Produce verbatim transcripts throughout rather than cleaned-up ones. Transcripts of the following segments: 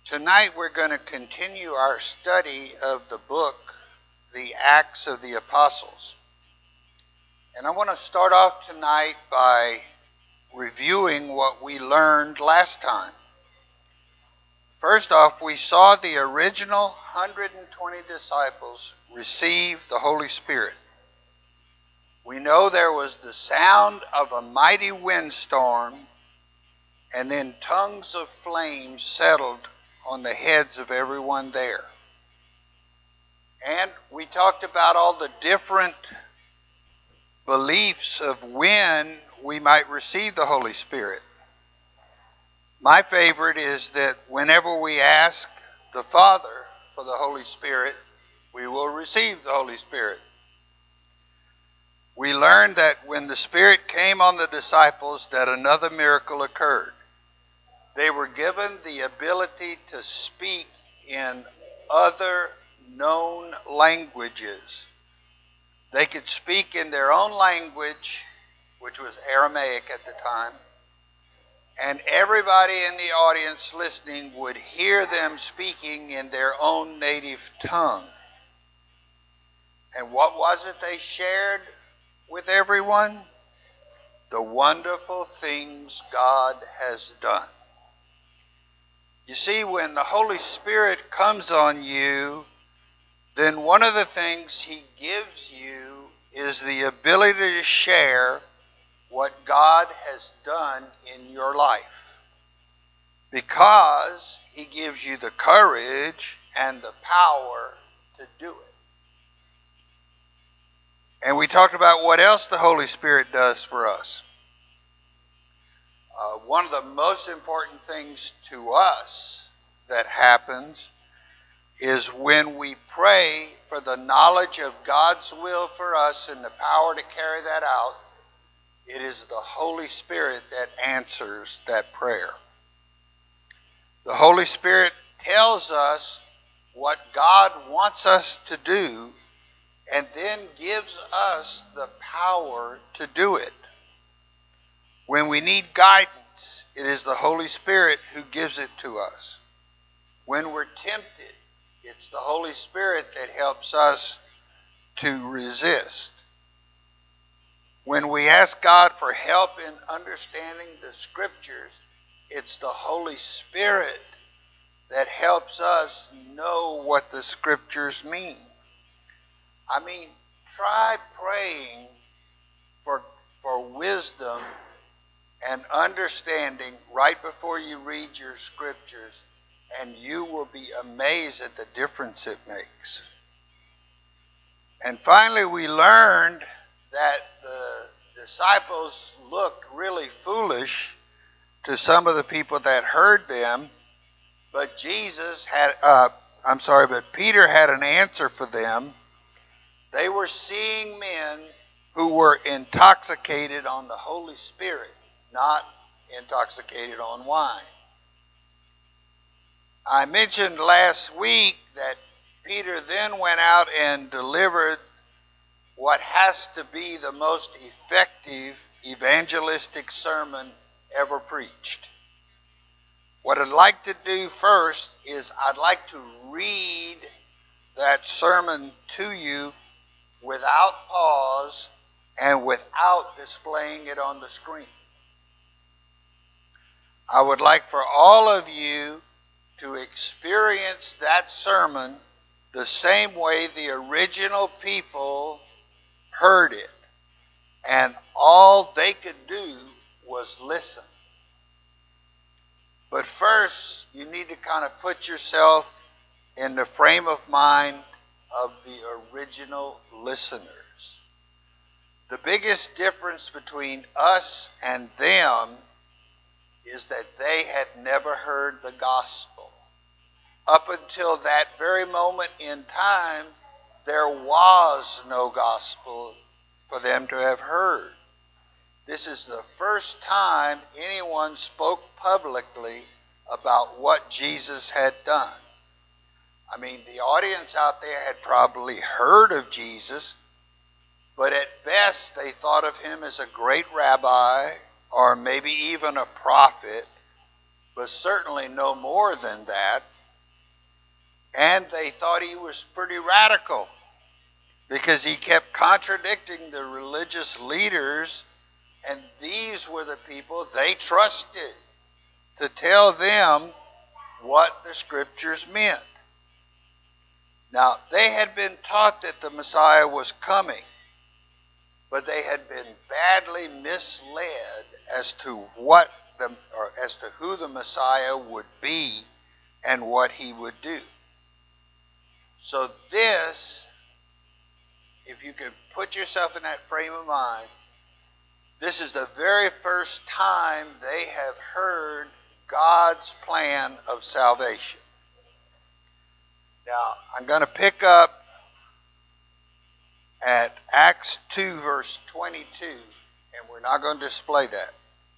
Tonight we're going to continue our study of the book, The Acts of the Apostles. And I want to start off tonight by reviewing what we learned last time. First off, we saw the original one hundred twenty disciples receive the Holy Spirit. We know there was the sound of a mighty windstorm, and then tongues of flame settled on the heads of everyone there. And we talked about all the different beliefs of when we might receive the Holy Spirit. My favorite is that whenever we ask the Father for the Holy Spirit, we will receive the Holy Spirit. We learned that when the Spirit came on the disciples, that another miracle occurred. They were given the ability to speak in other known languages. They could speak in their own language, which was Aramaic at the time, and everybody in the audience listening would hear them speaking in their own native tongue. And what was it they shared with everyone? The wonderful things God has done. You see, when the Holy Spirit comes on you, then one of the things He gives you is the ability to share what God has done in your life. Because He gives you the courage and the power to do it. And we talked about what else the Holy Spirit does for us. Uh, one of the most important things to us that happens is when we pray for the knowledge of God's will for us and the power to carry that out. It is the Holy Spirit that answers that prayer. The Holy Spirit tells us what God wants us to do and then gives us the power to do it. When we need guidance, it is the Holy Spirit who gives it to us. When we're tempted, it's the Holy Spirit that helps us to resist. When we ask God for help in understanding the Scriptures, it's the Holy Spirit that helps us know what the Scriptures mean. I mean, try praying for, for wisdom and understanding right before you read your Scriptures, and you will be amazed at the difference it makes. And finally, we learned that the disciples looked really foolish to some of the people that heard them, but Jesus had, uh, I'm sorry, but Peter had an answer for them. They were seeing men who were intoxicated on the Holy Spirit, not intoxicated on wine. I mentioned last week that Peter then went out and delivered what has to be the most effective evangelistic sermon ever preached. What I'd like to do first is I'd like to read that sermon to you without pause and without displaying it on the screen. I would like for all of you to experience that sermon the same way the original people heard it. And all they could do was listen. But first, you need to kind of put yourself in the frame of mind of the original listeners. The biggest difference between us and them is that they had never heard the gospel. Up until that very moment in time, there was no gospel for them to have heard. This is the first time anyone spoke publicly about what Jesus had done. I mean, the audience out there had probably heard of Jesus, but at best they thought of him as a great rabbi or maybe even a prophet, but certainly no more than that. And they thought he was pretty radical because he kept contradicting the religious leaders, and these were the people they trusted to tell them what the scriptures meant. Now, they had been taught that the Messiah was coming, but they had been badly misled as to what the, or as to who the Messiah would be and what he would do. So this, if you could put yourself in that frame of mind, this is the very first time they have heard God's plan of salvation. Now, I'm going to pick up at Acts two, verse twenty-two, and we're not going to display that.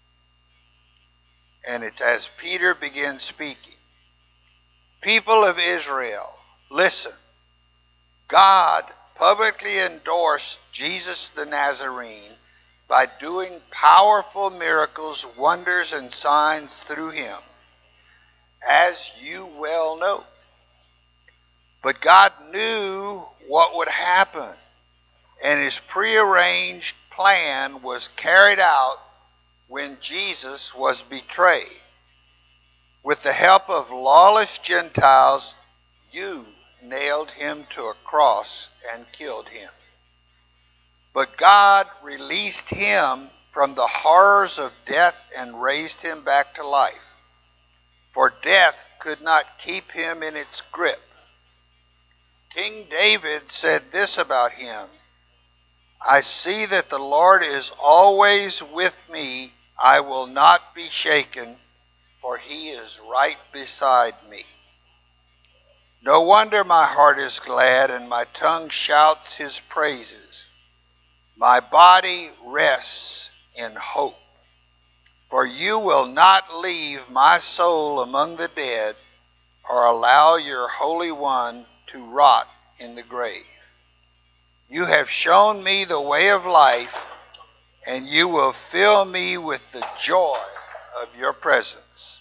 And it's as Peter begins speaking. People of Israel, listen. God publicly endorsed Jesus the Nazarene by doing powerful miracles, wonders, and signs through him, as you well know. But God knew what would happen, and his prearranged plan was carried out when Jesus was betrayed. With the help of lawless Gentiles, you nailed him to a cross and killed him. But God released him from the horrors of death and raised him back to life. For death could not keep him in its grip. King David said this about him: I see that the Lord is always with me. I will not be shaken, for he is right beside me. No wonder my heart is glad and my tongue shouts his praises. My body rests in hope. For you will not leave my soul among the dead or allow your Holy One to rot in the grave. You have shown me the way of life, and you will fill me with the joy of your presence.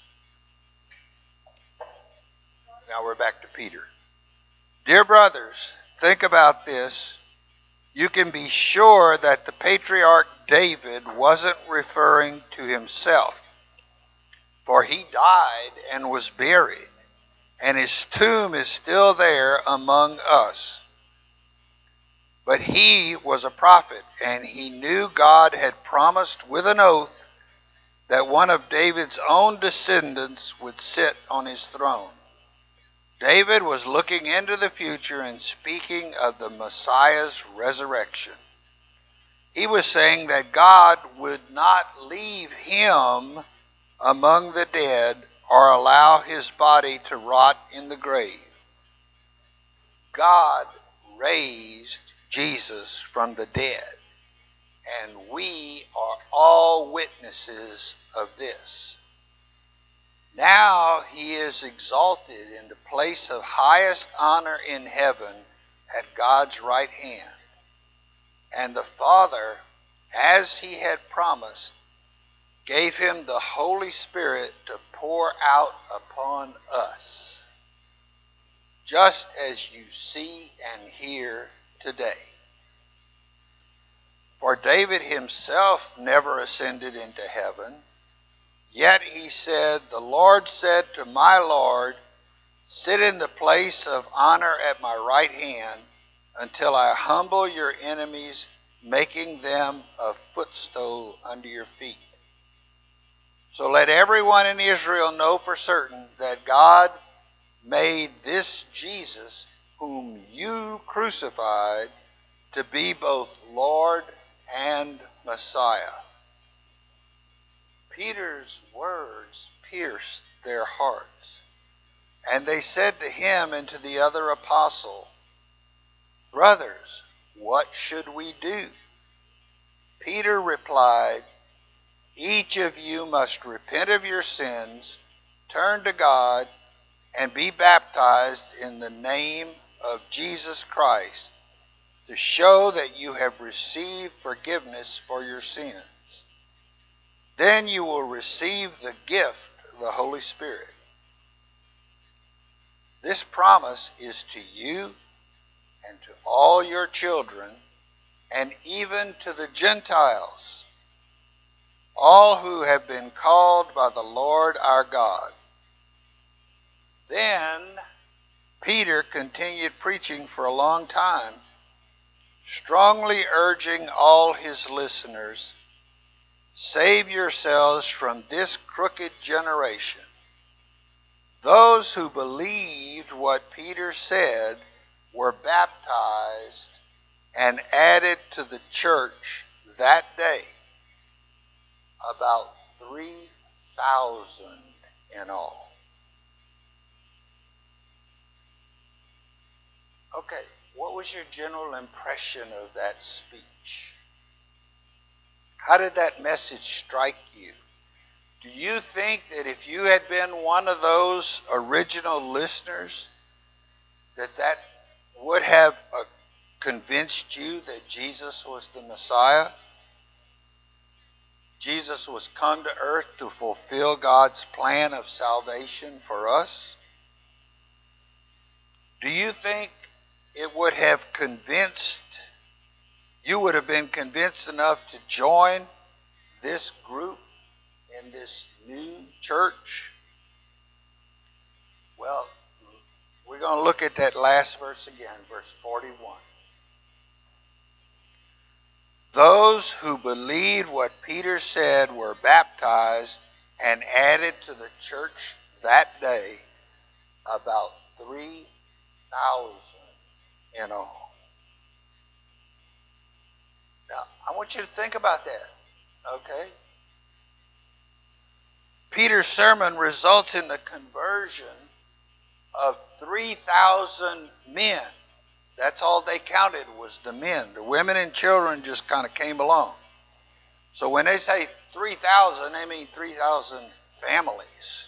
Now we're back to Peter. Dear brothers, think about this. You can be sure that the patriarch David wasn't referring to himself, for he died and was buried, and his tomb is still there among us. But he was a prophet, and he knew God had promised with an oath that one of David's own descendants would sit on his throne. David was looking into the future and speaking of the Messiah's resurrection. He was saying that God would not leave him among the dead or allow his body to rot in the grave. God raised Jesus from the dead, and we are all witnesses of this. Now he is exalted in the place of highest honor in heaven at God's right hand. And the Father, as he had promised, gave him the Holy Spirit to pour out upon us, just as you see and hear today. For David himself never ascended into heaven, yet he said, the Lord said to my Lord, sit in the place of honor at my right hand until I humble your enemies, making them a footstool under your feet. So let everyone in Israel know for certain that God made this Jesus, whom you crucified, to be both Lord and Messiah. Peter's words pierced their hearts, and they said to him and to the other apostle, brothers, what should we do? Peter replied, each of you must repent of your sins, turn to God, and be baptized in the name of Jesus Christ to show that you have received forgiveness for your sins. Then you will receive the gift of the Holy Spirit. This promise is to you and to all your children, and even to the Gentiles, all who have been called by the Lord our God. Then Peter continued preaching for a long time, strongly urging all his listeners, "Save yourselves from this crooked generation." Those who believed what Peter said were baptized and added to the church that day, about three thousand in all. Okay, what was your general impression of that speech? How did that message strike you? Do you think that if you had been one of those original listeners, that that would have uh, convinced you that Jesus was the Messiah? Jesus was come to earth to fulfill God's plan of salvation for us? Do you think it would have convinced, you would have been convinced enough to join this group in this new church? Well, we're going to look at that last verse again, verse forty-one. Those who believed what Peter said were baptized and added to the church that day, about three thousand in all. Now, I want you to think about that, okay? Peter's sermon results in the conversion of three thousand men. That's all they counted, was the men. The women and children just kind of came along. So when they say three thousand, they mean three thousand families.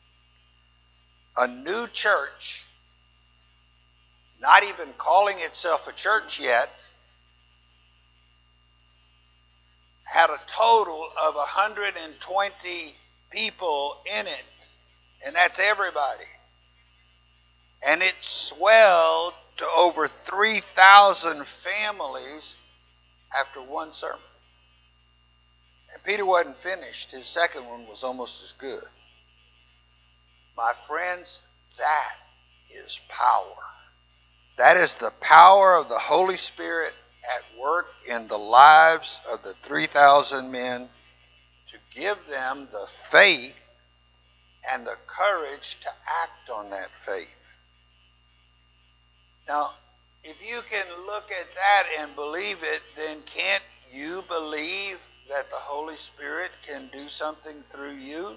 A new church, not even calling itself a church yet, had a total of one hundred twenty people in it. And that's everybody. And it swelled to over three thousand families after one sermon. And Peter wasn't finished. His second one was almost as good. My friends, that is power. That is the power of the Holy Spirit at work in the lives of the three thousand men to give them the faith and the courage to act on that faith. Now, if you can look at that and believe it, then can't you believe that the Holy Spirit can do something through you?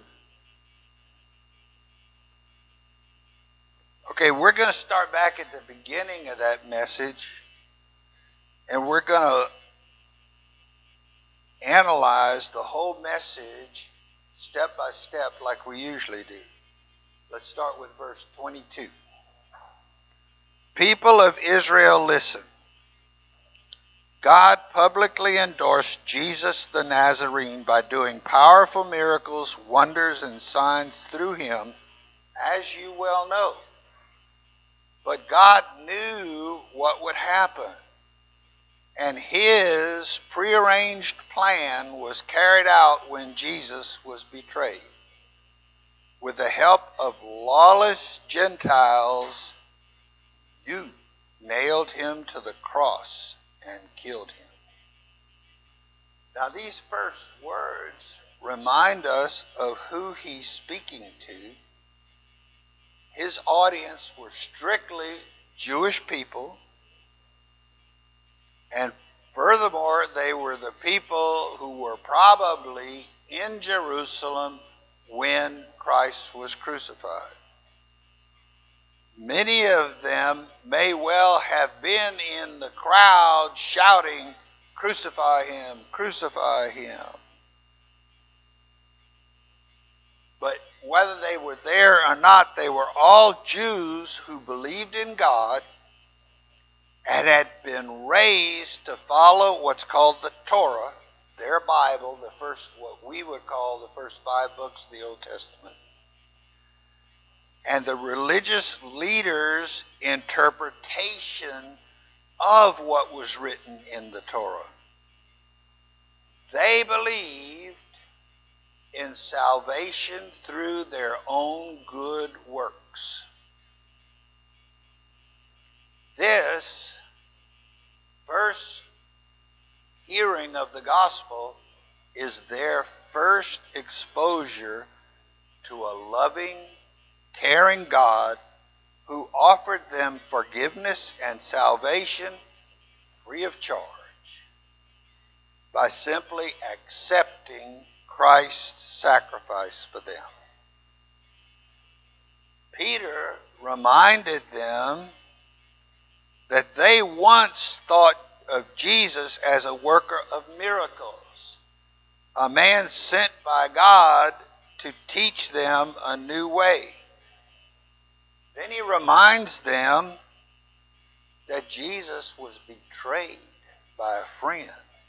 Okay, we're going to start back at the beginning of that message, and we're going to analyze the whole message step by step like we usually do. Let's start with verse twenty-two. People of Israel, listen. God publicly endorsed Jesus the Nazarene by doing powerful miracles, wonders, and signs through him, as you well know. But God knew what would happen, and his prearranged plan was carried out when Jesus was betrayed. With the help of lawless Gentiles, you nailed him to the cross and killed him. Now, these first words remind us of who he's speaking to. His audience were strictly Jewish people, and furthermore, they were the people who were probably in Jerusalem when Christ was crucified. Many of them may well have been in the crowd shouting, "Crucify him, crucify him." But whether they were there or not, they were all Jews who believed in God and had been raised to follow what's called the Torah, their Bible, the first, what we would call the first five books of the Old Testament. and the religious leaders' interpretation of what was written in the Torah. They believed in salvation through their own good works. This first hearing of the gospel is their first exposure to a loving, caring God who offered them forgiveness and salvation free of charge by simply accepting Christ's sacrifice for them. Peter reminded them that they once thought of Jesus as a worker of miracles, a man sent by God to teach them a new way. Then he reminds them that Jesus was betrayed by a friend.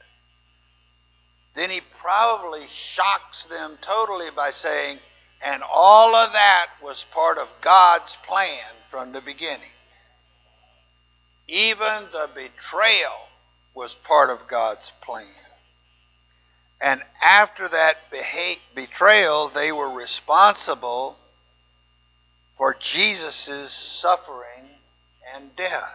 Then he probably shocks them totally by saying, and all of that was part of God's plan from the beginning. Even the betrayal was part of God's plan. And after that beha- betrayal, they were responsible for Jesus' suffering and death.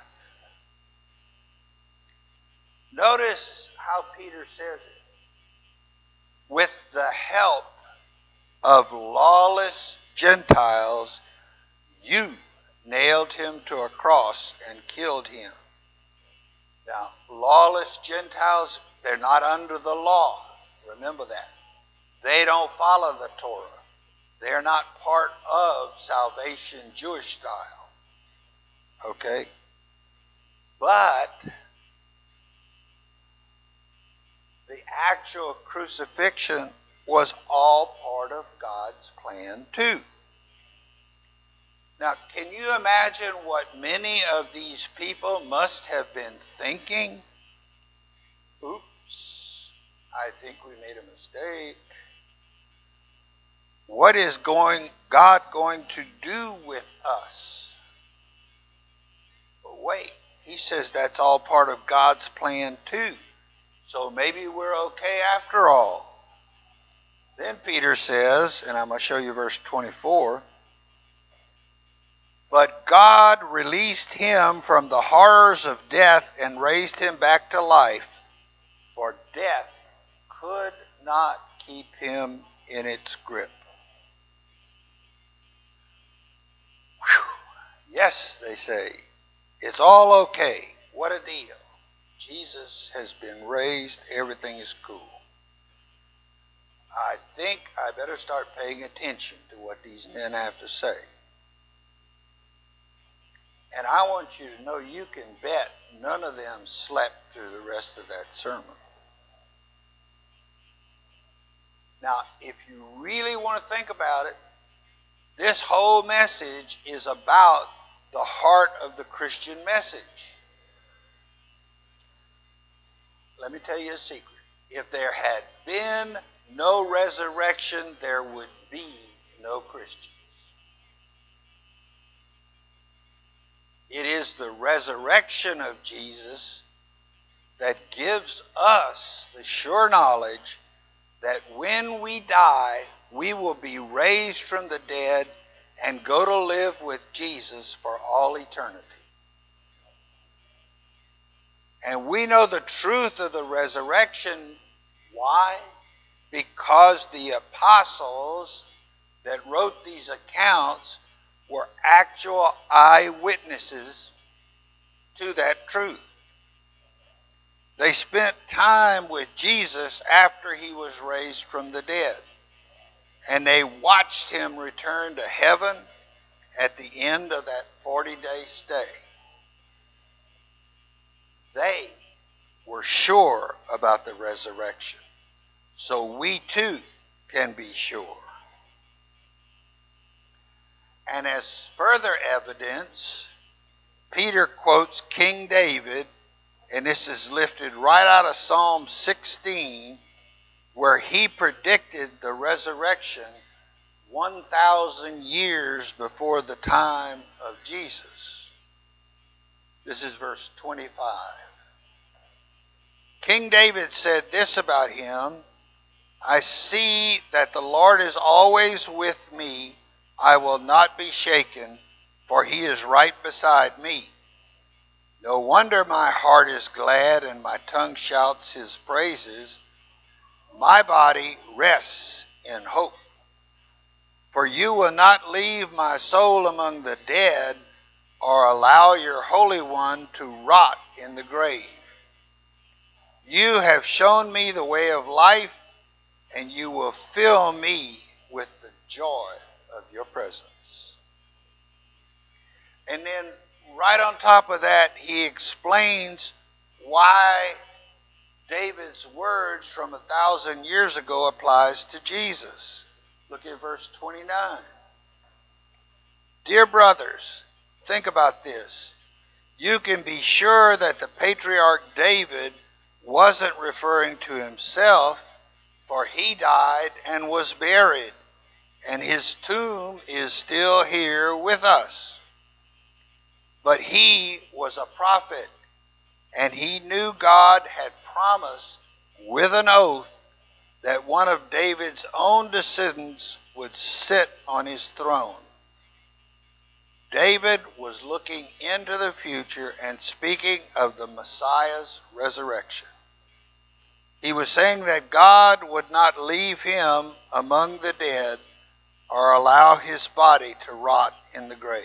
Notice how Peter says it. With the help of lawless Gentiles, you nailed him to a cross and killed him. Now, lawless Gentiles, they're not under the law. Remember that. They don't follow the Torah. They're not part of salvation Jewish style. Okay? But the actual crucifixion was all part of God's plan too. Now, can you imagine what many of these people must have been thinking? Oops, I think we made a mistake. What is going God going to do with us? But wait, he says that's all part of God's plan too. So maybe we're okay after all. Then Peter says, and I'm going to show you verse twenty-four, but God released him from the horrors of death and raised him back to life, for death could not keep him in its grip. Whew. Yes, they say, it's all okay. What a deal. Jesus has been raised. Everything is cool. I think I better start paying attention to what these men have to say. And I want you to know you can bet none of them slept through the rest of that sermon. Now, if you really want to think about it, this whole message is about the heart of the Christian message. Let me tell you a secret. If there had been no resurrection, there would be no Christians. It is the resurrection of Jesus that gives us the sure knowledge that when we die, we will be raised from the dead and go to live with Jesus for all eternity. And we know the truth of the resurrection. Why? Because the apostles that wrote these accounts were actual eyewitnesses to that truth. They spent time with Jesus after he was raised from the dead. And they watched him return to heaven at the end of that forty-day stay. They were sure about the resurrection. So we too can be sure. And as further evidence, Peter quotes King David, and this is lifted right out of Psalm sixteen, where he predicted the resurrection one thousand years before the time of Jesus. This is verse twenty-five. King David said this about him: I see that the Lord is always with me. I will not be shaken, for he is right beside me. No wonder my heart is glad and my tongue shouts his praises. My body rests in hope. For you will not leave my soul among the dead, or allow your Holy One to rot in the grave. You have shown me the way of life, and you will fill me with the joy of your presence. And then right on top of that, he explains why David's words from a thousand years ago applies to Jesus. Look at verse twenty-nine. Dear brothers, think about this. You can be sure that the patriarch David wasn't referring to himself, for he died and was buried, and his tomb is still here with us. But he was a prophet, and he knew God had promised with an oath that one of David's own descendants would sit on his throne. David was looking into the future and speaking of the Messiah's resurrection. He was saying that God would not leave him among the dead or allow his body to rot in the grave.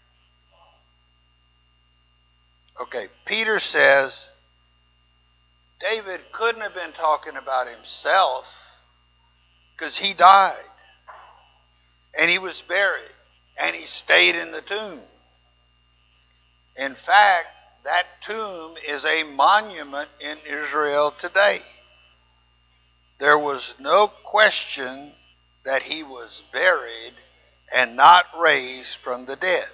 Okay, Peter says David couldn't have been talking about himself because he died and he was buried and he stayed in the tomb. In fact, that tomb is a monument in Israel today. There was no question that he was buried and not raised from the dead.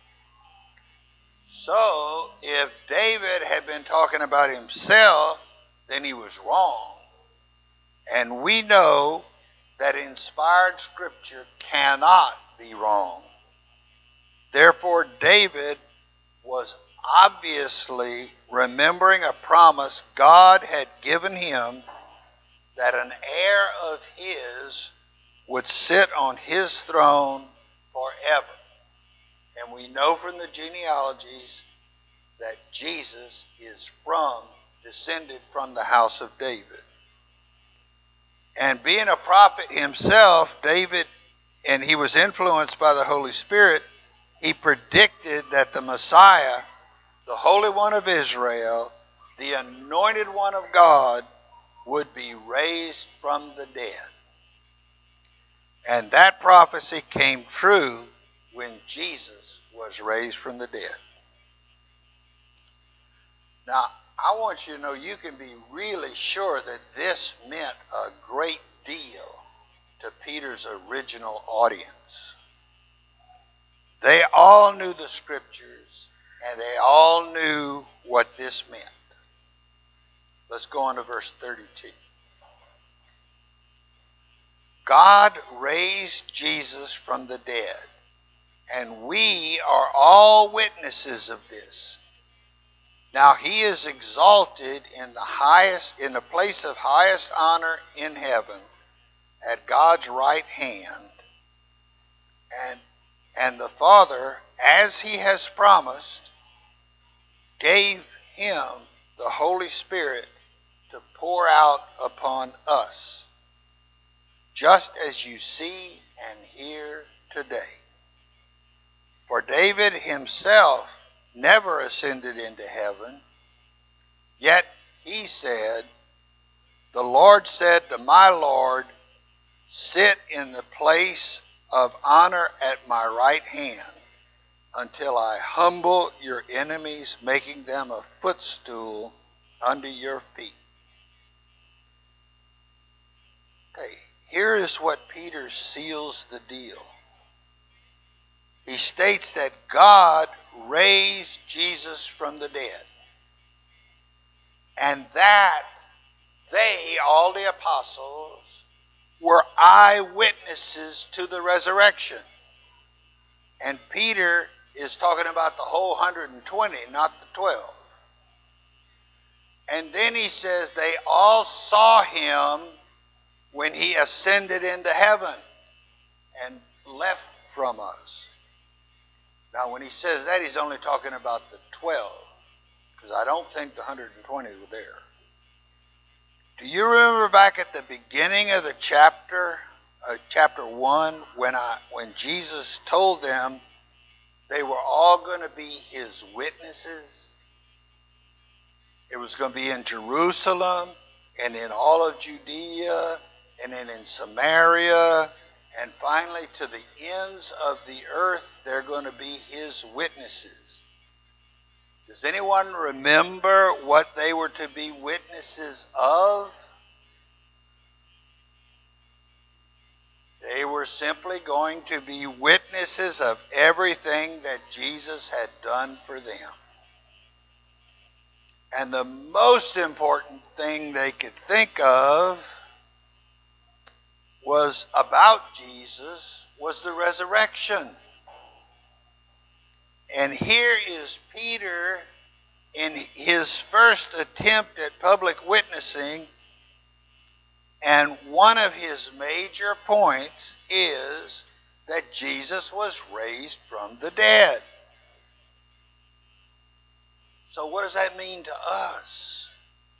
So, if David had been talking about himself, then he was wrong. And we know that inspired scripture cannot be wrong. Therefore, David was obviously remembering a promise God had given him that an heir of his would sit on his throne forever. And we know from the genealogies that Jesus is from, descended from the house of David. And being a prophet himself, David, and he was influenced by the Holy Spirit, he predicted that the Messiah, the Holy One of Israel, the Anointed One of God, would be raised from the dead. And that prophecy came true when Jesus was raised from the dead. Now, I want you to know you can be really sure that this meant a great deal to Peter's original audience. They all knew the scriptures, and they all knew what this meant. Let's go on to verse thirty-two. God raised Jesus from the dead, and we are all witnesses of this. Now he is exalted in the highest, in the place of highest honor in heaven, at God's right hand, and and the Father, as he has promised, gave him the Holy Spirit to pour out upon us, just as you see and hear today. For David himself never ascended into heaven, yet he said, the Lord said to my Lord, sit in the place of honor at my right hand, until I humble your enemies, making them a footstool under your feet. Okay, here is what Peter seals the deal. He states that God raised Jesus from the dead, and that they, all the apostles, were eyewitnesses to the resurrection. And Peter is talking about the whole one hundred twenty, not the twelve. And then he says they all saw him when he ascended into heaven and left from us. Now, when he says that, he's only talking about the twelve, because I don't think the one hundred twenty were there. Do you remember back at the beginning of the chapter, uh, chapter one, when I when Jesus told them they were all going to be his witnesses? It was going to be in Jerusalem and in all of Judea and then in Samaria, and finally to the ends of the earth, they're going to be his witnesses. Does anyone remember what they were to be witnesses of? They were simply going to be witnesses of everything that Jesus had done for them. And the most important thing they could think of was about Jesus was the resurrection. And here is Peter in his first attempt at public witnessing, and one of his major points is that Jesus was raised from the dead. So what does that mean to us?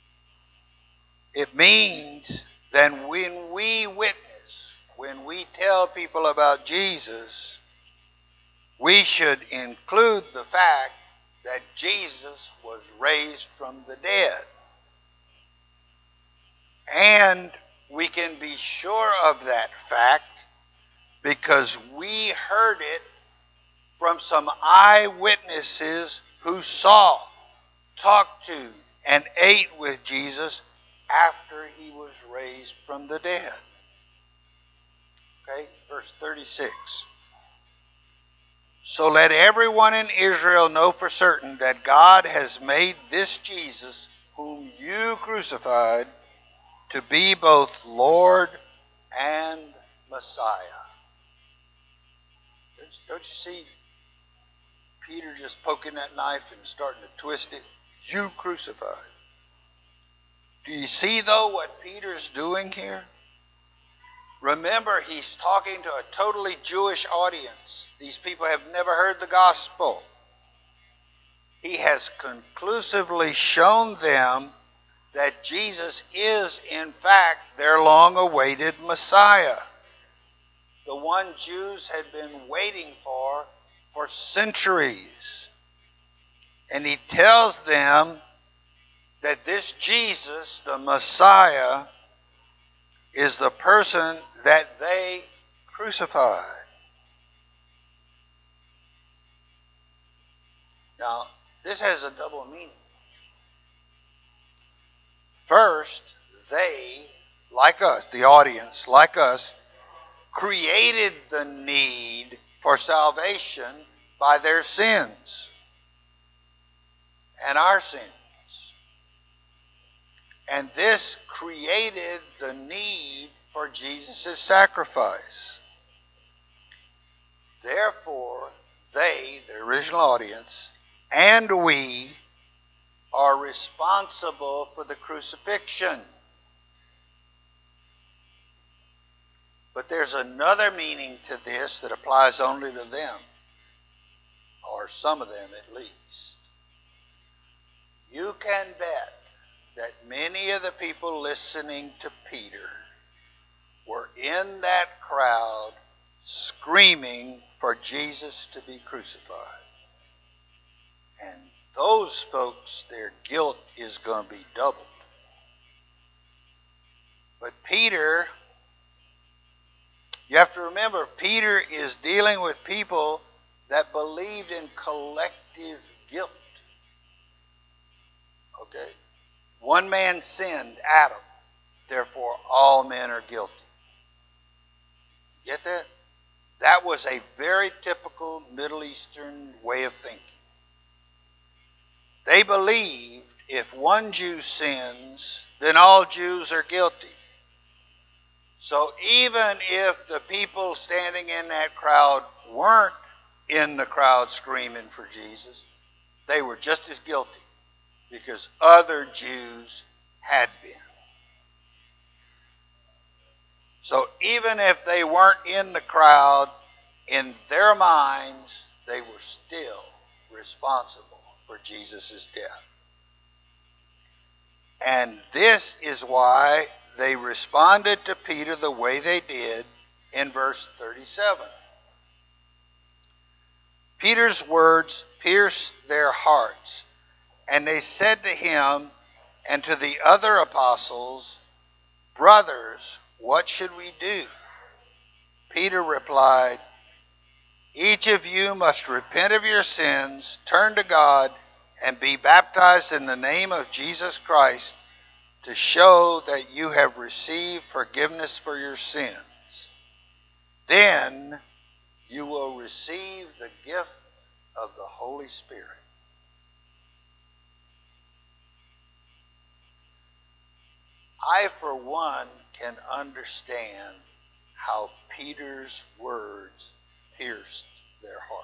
It means that when we witness, when we tell people about Jesus, we should include the fact that Jesus was raised from the dead. And we can be sure of that fact because we heard it from some eyewitnesses who saw, talked to, and ate with Jesus after he was raised from the dead. Okay, verse thirty-six. So let everyone in Israel know for certain that God has made this Jesus, whom you crucified, to be both Lord and Messiah. Don't you see Peter just poking that knife and starting to twist it? You crucified. Do you see, though, what Peter's doing here? Remember, he's talking to a totally Jewish audience. These people have never heard the gospel. He has conclusively shown them that Jesus is, in fact, their long-awaited Messiah. The one Jews had been waiting for for centuries. And he tells them that this Jesus, the Messiah, is the person that they crucified. Now, this has a double meaning. First, they, like us, the audience, like us, created the need for salvation by their sins and our sins. And this created the need for Jesus' sacrifice. Therefore, they, the original audience, and we are responsible for the crucifixion. But there's another meaning to this that applies only to them, or some of them at least. You can bet that many of the people listening to Peter were in that crowd screaming for Jesus to be crucified. And those folks, their guilt is going to be doubled. But Peter, you have to remember, Peter is dealing with people that believed in collective guilt. Okay? One man sinned, Adam. Therefore, all men are guilty. Get that? That was a very typical Middle Eastern way of thinking. They believed if one Jew sins, then all Jews are guilty. So even if the people standing in that crowd weren't in the crowd screaming for Jesus, they were just as guilty because other Jews had been. So even if they weren't in the crowd, in their minds, they were still responsible for Jesus' death. And this is why they responded to Peter the way they did in verse thirty-seven. Peter's words pierced their hearts, and they said to him and to the other apostles, "Brothers, what should we do?" Peter replied, "Each of you must repent of your sins, turn to God, and be baptized in the name of Jesus Christ to show that you have received forgiveness for your sins. Then you will receive the gift of the Holy Spirit." I, for one, can understand how Peter's words pierced their hearts.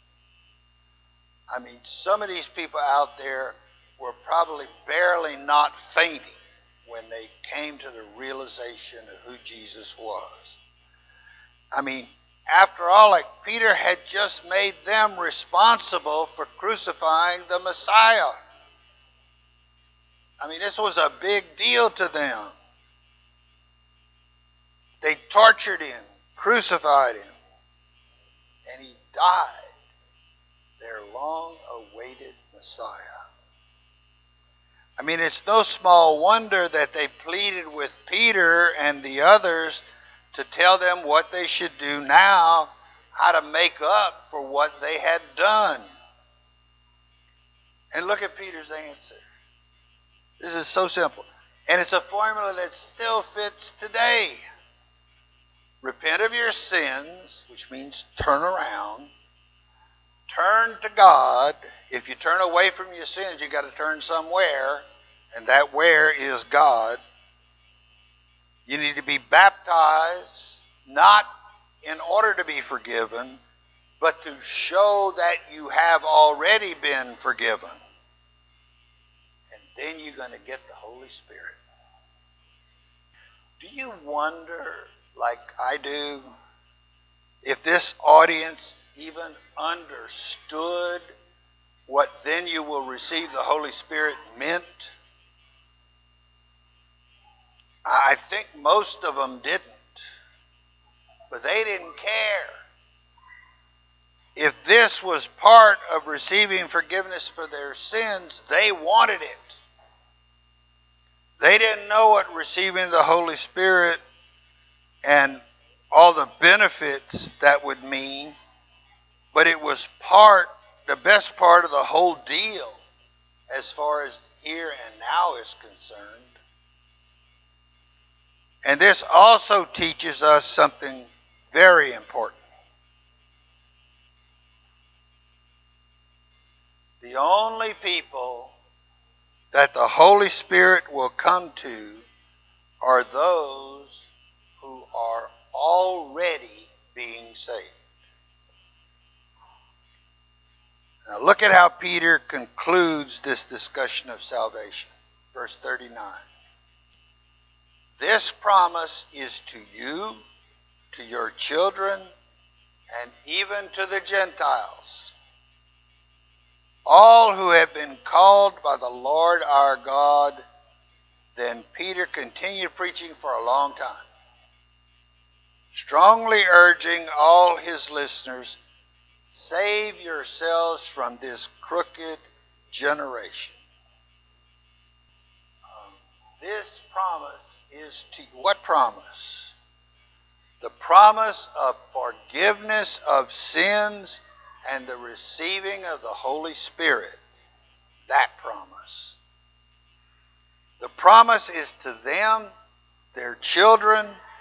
I mean, some of these people out there were probably barely not fainting when they came to the realization of who Jesus was. I mean, after all, like Peter had just made them responsible for crucifying the Messiah. I mean, this was a big deal to them. They tortured him, crucified him, and he died, their long-awaited Messiah. I mean, it's no small wonder that they pleaded with Peter and the others to tell them what they should do now, how to make up for what they had done. And look at Peter's answer. This is so simple. And it's a formula that still fits today. Repent of your sins, which means turn around. Turn to God. If you turn away from your sins, you've got to turn somewhere, and that where is God. You need to be baptized, not in order to be forgiven, but to show that you have already been forgiven. And then you're going to get the Holy Spirit. Do you wonder, like I do, if this audience even understood what "then you will receive the Holy Spirit" meant? I think most of them didn't. But they didn't care. If this was part of receiving forgiveness for their sins, they wanted it. They didn't know what receiving the Holy Spirit and all the benefits that would mean, but it was part, the best part of the whole deal as far as here and now is concerned. And this also teaches us something very important. The only people that the Holy Spirit will come to are those who are already being saved. Now look at how Peter concludes this discussion of salvation. Verse thirty-nine. This promise is to you, to your children, and even to the Gentiles, all who have been called by the Lord our God. Then Peter continued preaching for a long time, strongly urging all his listeners, save yourselves from this crooked generation. Um, this promise is to what promise? The promise of forgiveness of sins and the receiving of the Holy Spirit. That promise. The promise is to them, their children.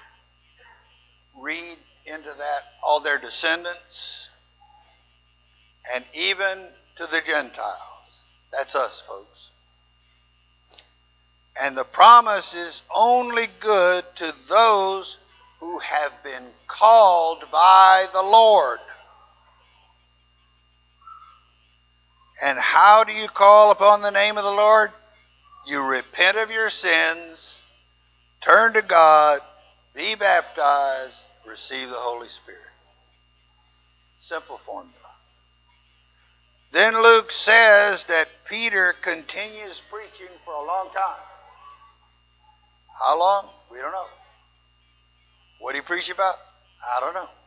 Read into that, all their descendants, and even to the Gentiles. That's us, folks. And the promise is only good to those who have been called by the Lord. And how do you call upon the name of the Lord? You repent of your sins, turn to God, be baptized, receive the Holy Spirit. Simple formula. Then Luke says that Peter continues preaching for a long time. How long? We don't know. What did he preach about? I don't know.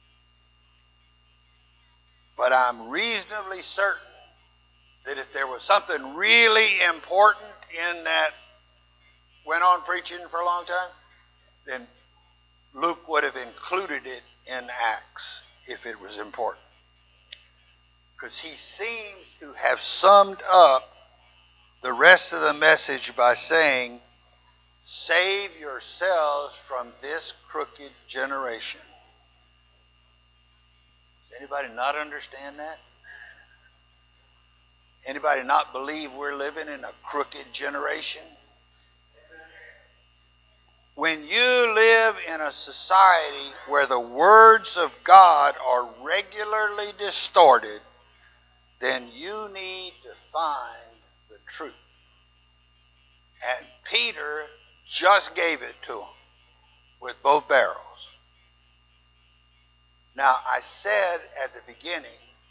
But I'm reasonably certain that if there was something really important in that went on preaching for a long time, then Luke would have included it in Acts if it was important. Because he seems to have summed up the rest of the message by saying, save yourselves from this crooked generation. Does anybody not understand that? Anybody not believe we're living in a crooked generation? When you live in a society where the words of God are regularly distorted, then you need to find the truth. And Peter just gave it to him with both barrels. Now, I said at the beginning,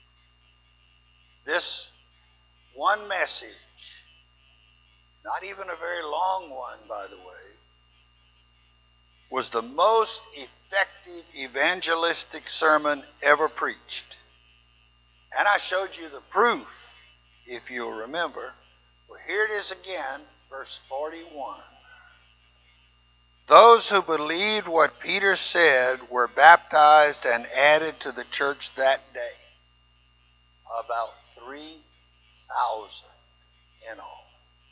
this one message, not even a very long one, by the way, was the most effective evangelistic sermon ever preached. And I showed you the proof, if you'll remember. Well, here it is again, verse forty-one. Those who believed what Peter said were baptized and added to the church that day. About three thousand in all.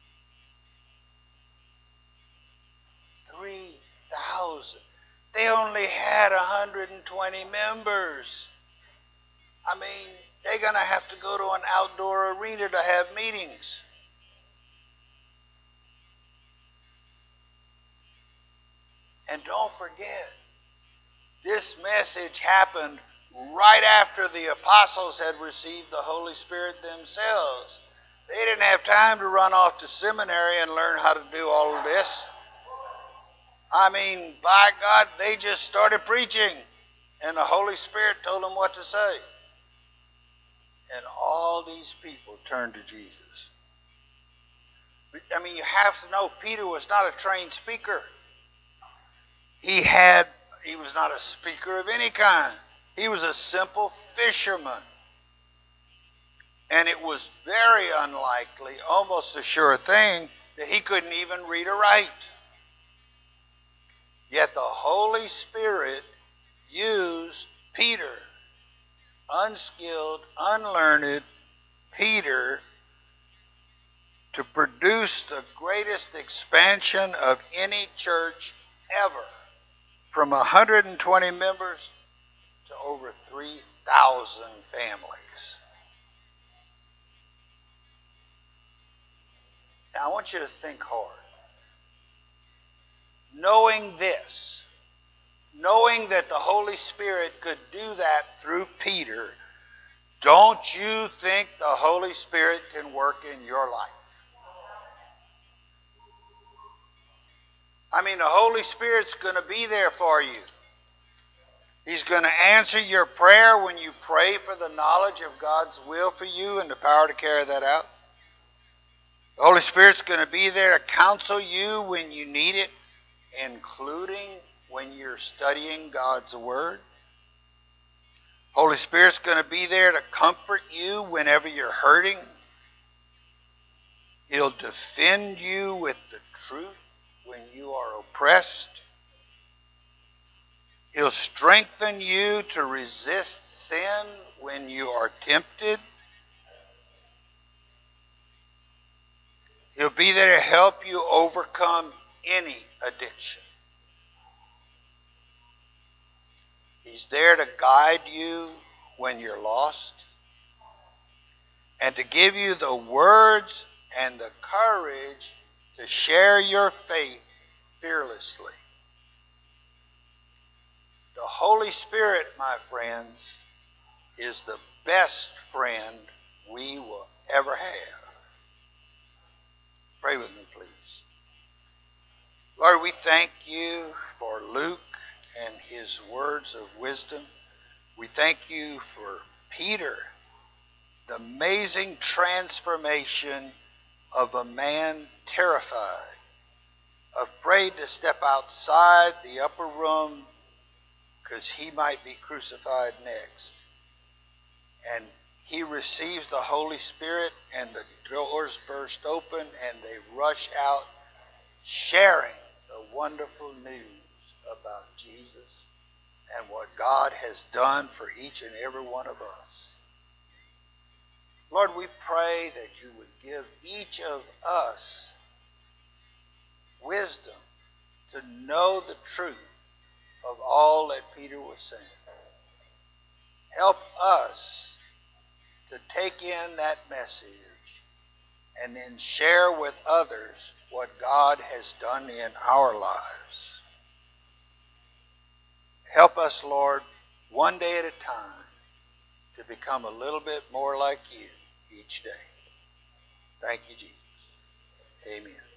three thousand. They only had one hundred twenty members. I mean, they're going to have to go to an outdoor arena to have meetings. And don't forget, this message happened right after the apostles had received the Holy Spirit themselves. They didn't have time to run off to seminary and learn how to do all of this. I mean, by God, they just started preaching, and the Holy Spirit told them what to say. And all these people turned to Jesus. I mean, you have to know Peter was not a trained speaker. He had, he was not a speaker of any kind. He was a simple fisherman. And it was very unlikely, almost a sure thing, that he couldn't even read or write. Yet the Holy Spirit used Peter, unskilled, unlearned Peter, to produce the greatest expansion of any church ever, from one hundred twenty members to over three thousand families. Now I want you to think hard. Knowing this, knowing that the Holy Spirit could do that through Peter, don't you think the Holy Spirit can work in your life? I mean, the Holy Spirit's going to be there for you. He's going to answer your prayer when you pray for the knowledge of God's will for you and the power to carry that out. The Holy Spirit's going to be there to counsel you when you need it, including when you're studying God's Word. Holy Spirit's going to be there to comfort you whenever you're hurting. He'll defend you with the truth when you are oppressed. He'll strengthen you to resist sin when you are tempted. He'll be there to help you overcome any addiction. He's there to guide you when you're lost, and to give you the words and the courage to share your faith fearlessly. The Holy Spirit, my friends, is the best friend we will ever have. Pray with me, please. Lord, we thank you for Luke and his words of wisdom. We thank you for Peter, the amazing transformation of a man terrified, afraid to step outside the upper room because he might be crucified next. And he receives the Holy Spirit, and the doors burst open, and they rush out sharing the wonderful news about Jesus and what God has done for each and every one of us. Lord, we pray that you would give each of us wisdom to know the truth of all that Peter was saying. Help us to take in that message and then share with others what God has done in our lives. Help us, Lord, one day at a time to become a little bit more like you each day. Thank you, Jesus. Amen.